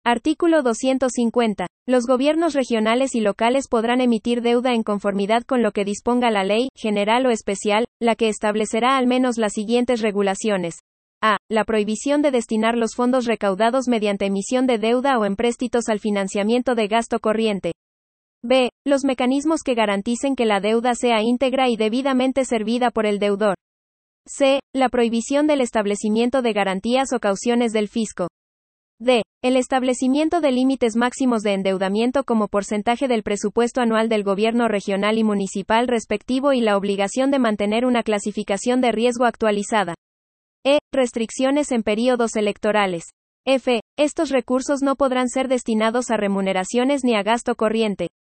Artículo 250. Los gobiernos regionales y locales podrán emitir deuda en conformidad con lo que disponga la ley, general o especial, la que establecerá al menos las siguientes regulaciones. A. La prohibición de destinar los fondos recaudados mediante emisión de deuda o empréstitos al financiamiento de gasto corriente. B. Los mecanismos que garanticen que la deuda sea íntegra y debidamente servida por el deudor. C. La prohibición del establecimiento de garantías o cauciones del fisco. D. El establecimiento de límites máximos de endeudamiento como porcentaje del presupuesto anual del gobierno regional y municipal respectivo y la obligación de mantener una clasificación de riesgo actualizada. E. Restricciones en períodos electorales. F. Estos recursos no podrán ser destinados a remuneraciones ni a gasto corriente.